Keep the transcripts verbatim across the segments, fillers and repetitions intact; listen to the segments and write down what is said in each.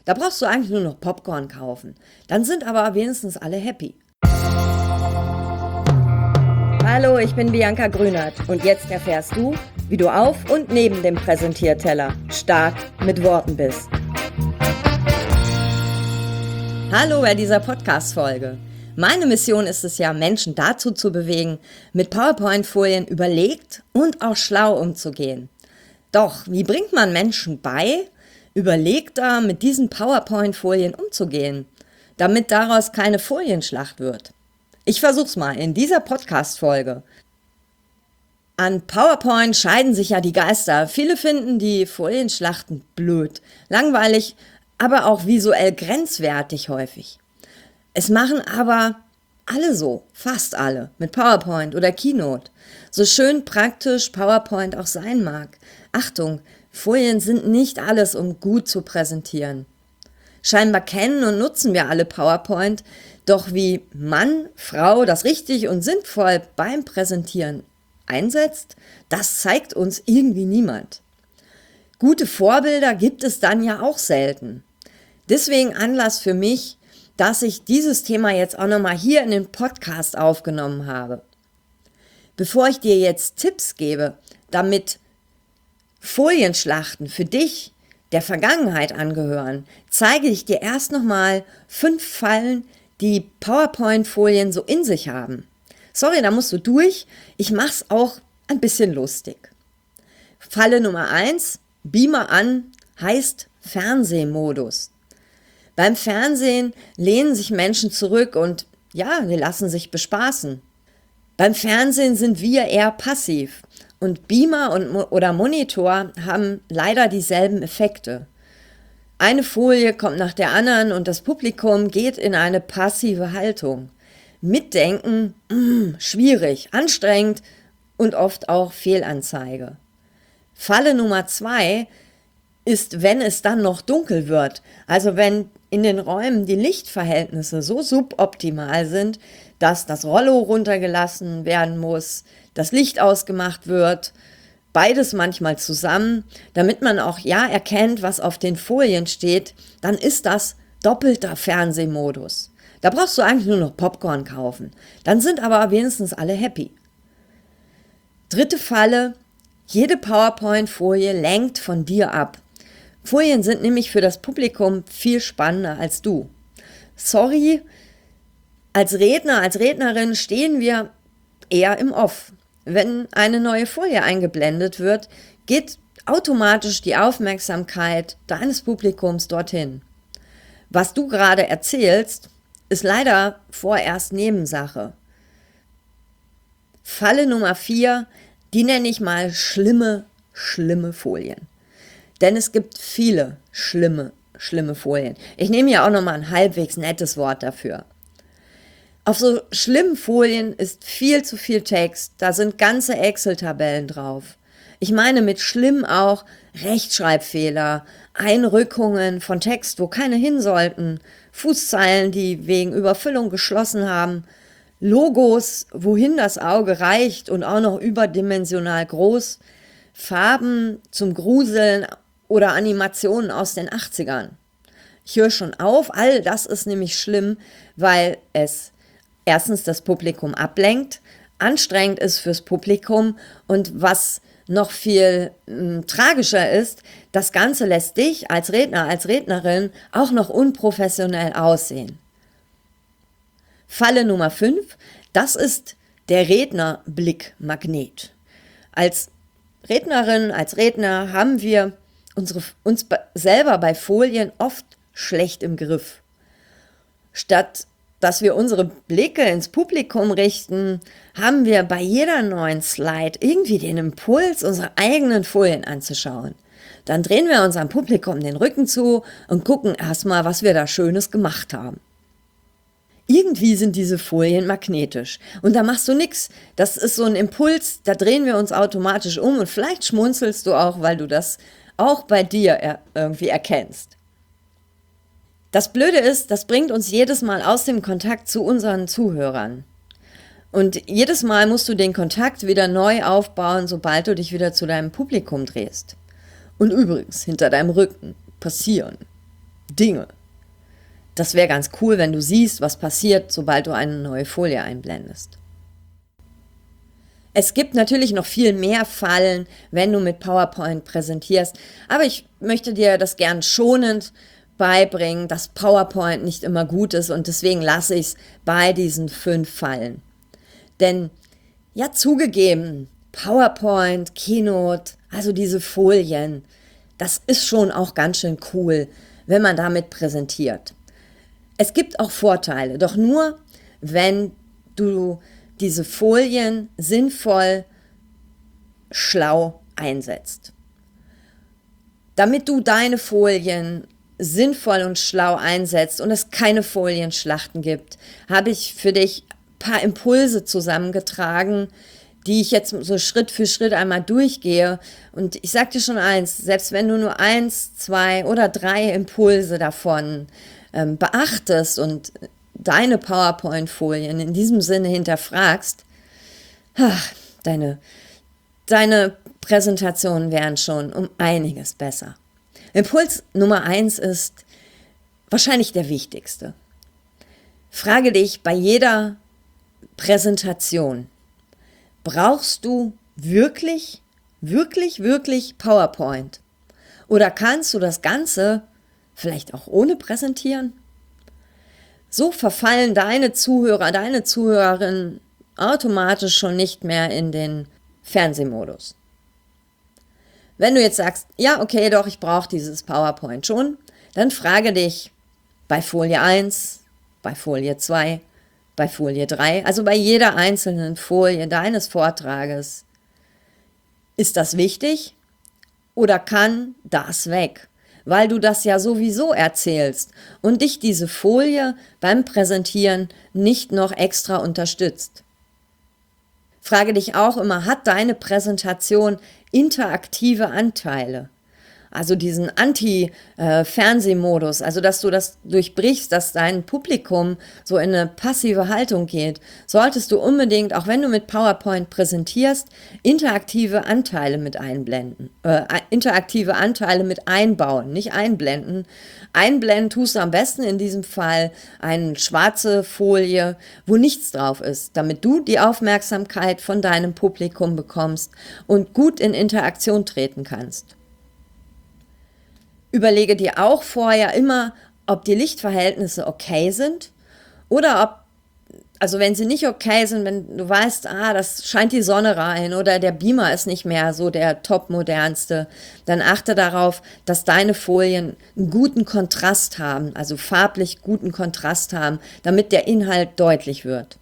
Da brauchst du eigentlich nur noch Popcorn kaufen. Dann sind aber wenigstens alle happy. Hallo, ich bin Bianca Grünert und jetzt erfährst du, wie du auf und neben dem Präsentierteller stark mit Worten bist. Hallo bei dieser Podcast-Folge. Meine Mission ist es ja, Menschen dazu zu bewegen, mit PowerPoint-Folien überlegt und auch schlau umzugehen. Doch, wie bringt man Menschen bei, überlegter mit diesen PowerPoint-Folien umzugehen, damit daraus keine Folienschlacht wird? Ich versuch's mal in dieser Podcast-Folge. An PowerPoint scheiden sich ja die Geister. Viele finden die Folienschlachten blöd, langweilig, aber auch visuell grenzwertig häufig. Es machen aber alle so, fast alle, mit PowerPoint oder Keynote. So schön praktisch PowerPoint auch sein mag. Achtung, Folien sind nicht alles, um gut zu präsentieren. Scheinbar kennen und nutzen wir alle PowerPoint, doch wie Mann, Frau das richtig und sinnvoll beim Präsentieren einsetzt, das zeigt uns irgendwie niemand. Gute Vorbilder gibt es dann ja auch selten. Deswegen Anlass für mich, dass ich dieses Thema jetzt auch nochmal hier in den Podcast aufgenommen habe. Bevor ich dir jetzt Tipps gebe, damit Folienschlachten für dich der Vergangenheit angehören, zeige ich dir erst nochmal fünf Fallen, die PowerPoint-Folien so in sich haben. Sorry, da musst du durch. Ich mach's auch ein bisschen lustig. Falle Nummer eins, Beamer an, heißt Fernsehmodus. Beim Fernsehen lehnen sich Menschen zurück und ja, die lassen sich bespaßen. Beim Fernsehen sind wir eher passiv und Beamer und, oder Monitor haben leider dieselben Effekte. Eine Folie kommt nach der anderen und das Publikum geht in eine passive Haltung. Mitdenken, mh, schwierig, anstrengend und oft auch Fehlanzeige. Falle Nummer zwei ist, wenn es dann noch dunkel wird, also wenn in den Räumen die Lichtverhältnisse so suboptimal sind, dass das Rollo runtergelassen werden muss, das Licht ausgemacht wird, beides manchmal zusammen, damit man auch ja erkennt, was auf den Folien steht, dann ist das doppelter Fernsehmodus. Da brauchst du eigentlich nur noch Popcorn kaufen. Dann sind aber wenigstens alle happy. Dritte Falle, jede PowerPoint-Folie lenkt von dir ab. Folien sind nämlich für das Publikum viel spannender als du. Sorry, als Redner, als Rednerin stehen wir eher im Off. Wenn eine neue Folie eingeblendet wird, geht automatisch die Aufmerksamkeit deines Publikums dorthin. Was du gerade erzählst, ist leider vorerst Nebensache. Falle Nummer vier, die nenne ich mal schlimme, schlimme Folien. Denn es gibt viele schlimme, schlimme Folien. Ich nehme ja auch nochmal ein halbwegs nettes Wort dafür. Auf so schlimmen Folien ist viel zu viel Text, da sind ganze Excel-Tabellen drauf. Ich meine mit schlimm auch Rechtschreibfehler, Einrückungen von Text, wo keine hin sollten, Fußzeilen, die wegen Überfüllung geschlossen haben, Logos, wohin das Auge reicht und auch noch überdimensional groß, Farben zum Gruseln oder Animationen aus den achtzigern. Ich höre schon auf, all das ist nämlich schlimm, weil es erstens das Publikum ablenkt, anstrengend ist fürs Publikum und was noch viel mh, tragischer ist, das Ganze lässt dich als Redner, als Rednerin auch noch unprofessionell aussehen. Falle Nummer fünf, das ist der Rednerblickmagnet. Als Rednerin, als Redner haben wir unsere, uns be- selber bei Folien oft schlecht im Griff. Statt dass wir unsere Blicke ins Publikum richten, haben wir bei jeder neuen Slide irgendwie den Impuls, unsere eigenen Folien anzuschauen. Dann drehen wir unserem Publikum den Rücken zu und gucken erstmal, was wir da Schönes gemacht haben. Irgendwie sind diese Folien magnetisch und da machst du nichts. Das ist so ein Impuls, da drehen wir uns automatisch um und vielleicht schmunzelst du auch, weil du das auch bei dir er- irgendwie erkennst. Das Blöde ist, das bringt uns jedes Mal aus dem Kontakt zu unseren Zuhörern. Und jedes Mal musst du den Kontakt wieder neu aufbauen, sobald du dich wieder zu deinem Publikum drehst. Und übrigens, hinter deinem Rücken passieren Dinge. Das wäre ganz cool, wenn du siehst, was passiert, sobald du eine neue Folie einblendest. Es gibt natürlich noch viel mehr Fallen, wenn du mit PowerPoint präsentierst, aber ich möchte dir das gern schonend beibringen, dass PowerPoint nicht immer gut ist und deswegen lasse ich es bei diesen fünf Fallen. Denn, ja zugegeben, PowerPoint, Keynote, also diese Folien, das ist schon auch ganz schön cool, wenn man damit präsentiert. Es gibt auch Vorteile, doch nur, wenn du diese Folien sinnvoll, schlau einsetzt. Damit du deine Folien sinnvoll und schlau einsetzt und es keine Folienschlachten gibt, habe ich für dich ein paar Impulse zusammengetragen, die ich jetzt so Schritt für Schritt einmal durchgehe. Und ich sage dir schon eins, selbst wenn du nur eins, zwei oder drei Impulse davon ähm, beachtest und deine PowerPoint-Folien in diesem Sinne hinterfragst, ach, deine, deine Präsentationen wären schon um einiges besser. Impuls Nummer eins ist wahrscheinlich der wichtigste. Frage dich bei jeder Präsentation, brauchst du wirklich, wirklich, wirklich PowerPoint? Oder kannst du das Ganze vielleicht auch ohne präsentieren? So verfallen deine Zuhörer, deine Zuhörerinnen automatisch schon nicht mehr in den Fernsehmodus. Wenn du jetzt sagst, ja, okay, doch, ich brauche dieses PowerPoint schon, dann frage dich bei Folie eins, bei Folie zwei, bei Folie drei, also bei jeder einzelnen Folie deines Vortrages, ist das wichtig oder kann das weg? Weil du das ja sowieso erzählst und dich diese Folie beim Präsentieren nicht noch extra unterstützt. Frage dich auch immer, hat deine Präsentation interaktive Anteile? Also diesen Anti-Fernsehmodus, also dass du das durchbrichst, dass dein Publikum so in eine passive Haltung geht, solltest du unbedingt, auch wenn du mit PowerPoint präsentierst, interaktive Anteile mit einblenden, äh, interaktive Anteile mit einbauen, nicht einblenden. Einblenden tust du am besten in diesem Fall eine schwarze Folie, wo nichts drauf ist, damit du die Aufmerksamkeit von deinem Publikum bekommst und gut in Interaktion treten kannst. Überlege dir auch vorher immer, ob die Lichtverhältnisse okay sind oder ob, also wenn sie nicht okay sind, wenn du weißt, ah, das scheint die Sonne rein oder der Beamer ist nicht mehr so der topmodernste, dann achte darauf, dass deine Folien einen guten Kontrast haben, also farblich guten Kontrast haben, damit der Inhalt deutlich wird.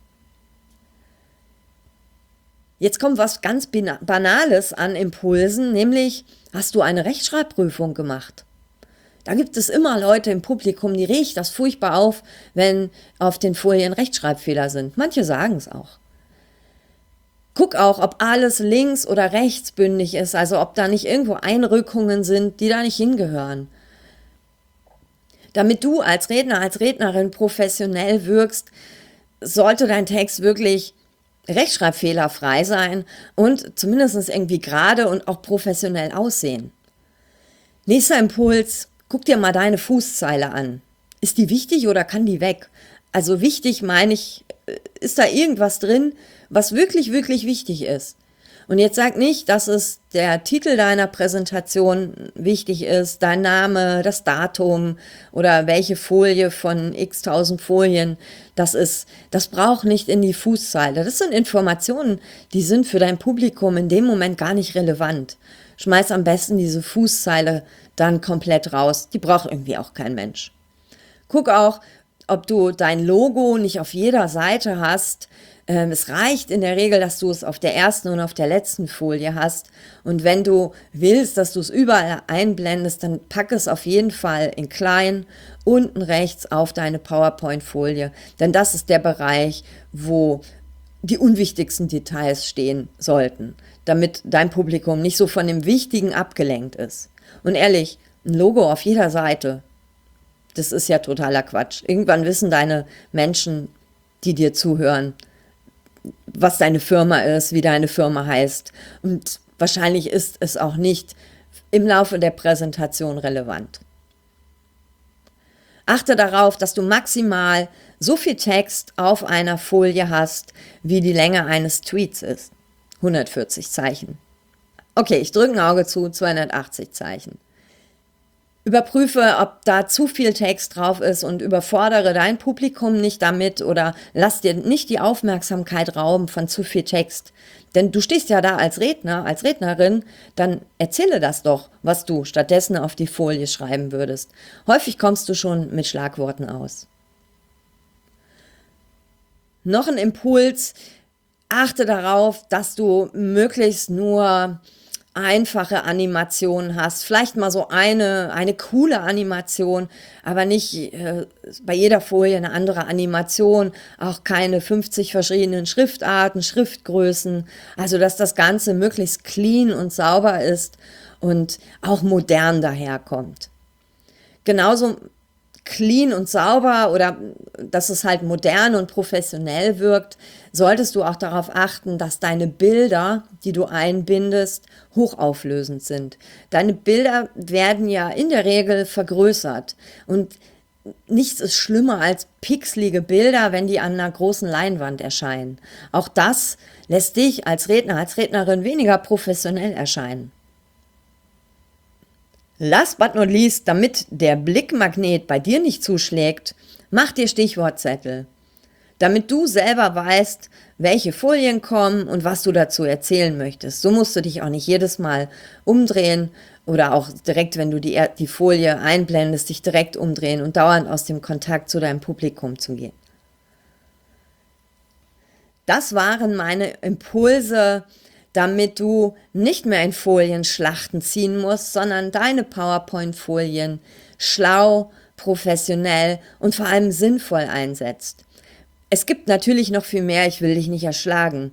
Jetzt kommt was ganz Banales an Impulsen, nämlich, hast du eine Rechtschreibprüfung gemacht? Da gibt es immer Leute im Publikum, die regt das furchtbar auf, wenn auf den Folien Rechtschreibfehler sind. Manche sagen es auch. Guck auch, ob alles links- oder rechtsbündig ist, also ob da nicht irgendwo Einrückungen sind, die da nicht hingehören. Damit du als Redner, als Rednerin professionell wirkst, sollte dein Text wirklich rechtschreibfehlerfrei sein und zumindest irgendwie gerade und auch professionell aussehen. Nächster Impuls. Guck dir mal deine Fußzeile an. Ist die wichtig oder kann die weg? Also wichtig meine ich, ist da irgendwas drin, was wirklich, wirklich wichtig ist? Und jetzt sag nicht, dass es der Titel deiner Präsentation wichtig ist, dein Name, das Datum oder welche Folie von x tausend Folien das ist. Das braucht nicht in die Fußzeile. Das sind Informationen, die sind für dein Publikum in dem Moment gar nicht relevant. Schmeiß am besten diese Fußzeile dann komplett raus. Die braucht irgendwie auch kein Mensch. Guck auch, ob du dein Logo nicht auf jeder Seite hast. Ähm, es reicht in der Regel, dass du es auf der ersten und auf der letzten Folie hast. Und wenn du willst, dass du es überall einblendest, dann pack es auf jeden Fall in klein unten rechts auf deine PowerPoint-Folie. Denn das ist der Bereich, wo die unwichtigsten Details stehen sollten, damit dein Publikum nicht so von dem Wichtigen abgelenkt ist. Und ehrlich, ein Logo auf jeder Seite, das ist ja totaler Quatsch. Irgendwann wissen deine Menschen, die dir zuhören, was deine Firma ist, wie deine Firma heißt. Und wahrscheinlich ist es auch nicht im Laufe der Präsentation relevant. Achte darauf, dass du maximal so viel Text auf einer Folie hast, wie die Länge eines Tweets ist. hundertvierzig Zeichen. Okay, ich drücke ein Auge zu, zweihundertachtzig Zeichen. Überprüfe, ob da zu viel Text drauf ist und überfordere dein Publikum nicht damit oder lass dir nicht die Aufmerksamkeit rauben von zu viel Text. Denn du stehst ja da als Redner, als Rednerin, dann erzähle das doch, was du stattdessen auf die Folie schreiben würdest. Häufig kommst du schon mit Schlagworten aus. Noch ein Impuls: Achte darauf, dass du möglichst nur einfache Animationen hast, vielleicht mal so eine, eine coole Animation, aber nicht äh, bei jeder Folie eine andere Animation, auch keine fünfzig verschiedenen Schriftarten, Schriftgrößen, also dass das Ganze möglichst clean und sauber ist und auch modern daherkommt. Genauso clean und sauber oder dass es halt modern und professionell wirkt, solltest du auch darauf achten, dass deine Bilder, die du einbindest, hochauflösend sind. Deine Bilder werden ja in der Regel vergrößert und nichts ist schlimmer als pixelige Bilder, wenn die an einer großen Leinwand erscheinen. Auch das lässt dich als Redner, als Rednerin weniger professionell erscheinen. Last but not least, damit der Blickmagnet bei dir nicht zuschlägt, mach dir Stichwortzettel. Damit du selber weißt, welche Folien kommen und was du dazu erzählen möchtest. So musst du dich auch nicht jedes Mal umdrehen oder auch direkt, wenn du die, die Folie einblendest, dich direkt umdrehen und dauernd aus dem Kontakt zu deinem Publikum zu gehen. Das waren meine Impulse, damit du nicht mehr in Folienschlachten ziehen musst, sondern deine PowerPoint-Folien schlau, professionell und vor allem sinnvoll einsetzt. Es gibt natürlich noch viel mehr, ich will dich nicht erschlagen.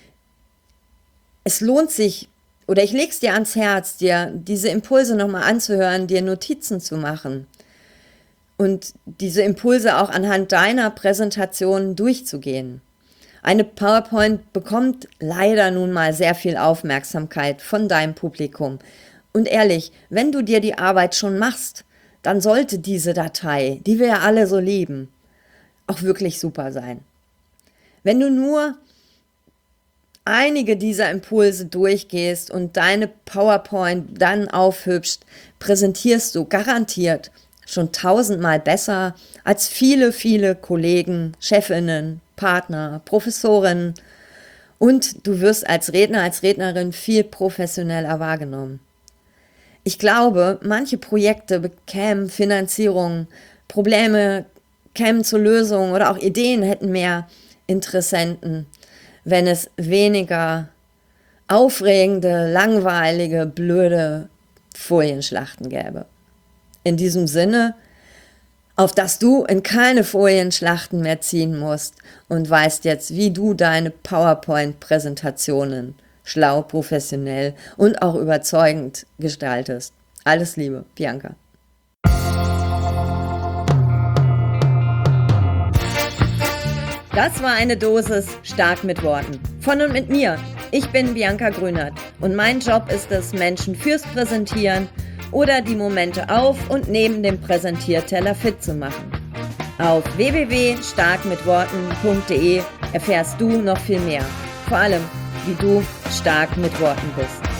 Es lohnt sich, oder ich leg's dir ans Herz, dir diese Impulse nochmal anzuhören, dir Notizen zu machen und diese Impulse auch anhand deiner Präsentation durchzugehen. Eine PowerPoint bekommt leider nun mal sehr viel Aufmerksamkeit von deinem Publikum. Und ehrlich, wenn du dir die Arbeit schon machst, dann sollte diese Datei, die wir ja alle so lieben, auch wirklich super sein. Wenn du nur einige dieser Impulse durchgehst und deine PowerPoint dann aufhübschst, präsentierst du garantiert schon tausendmal besser als viele, viele Kollegen, Chefinnen, Partner, Professorinnen und du wirst als Redner, als Rednerin viel professioneller wahrgenommen. Ich glaube, manche Projekte bekämen Finanzierung, Probleme kämen zur Lösung oder auch Ideen hätten mehr Interessenten, wenn es weniger aufregende, langweilige, blöde Folienschlachten gäbe. In diesem Sinne, auf dass du in keine Folienschlachten mehr ziehen musst und weißt jetzt, wie du deine PowerPoint-Präsentationen schlau, professionell und auch überzeugend gestaltest. Alles Liebe, Bianca. Das war eine Dosis stark mit Worten. Von und mit mir. Ich bin Bianca Grünert und mein Job ist es, Menschen fürs Präsentieren oder die Momente auf und neben dem Präsentierteller fit zu machen. Auf w w w punkt stark mit worten punkt de erfährst du noch viel mehr. Vor allem, wie du stark mit Worten bist.